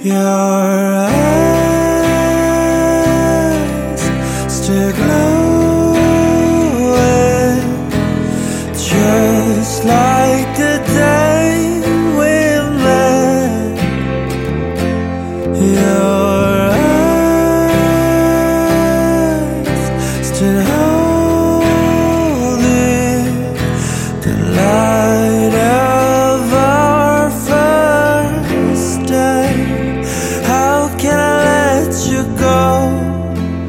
Your eyes still glowing, just like the day we met. Your eyes still holding the light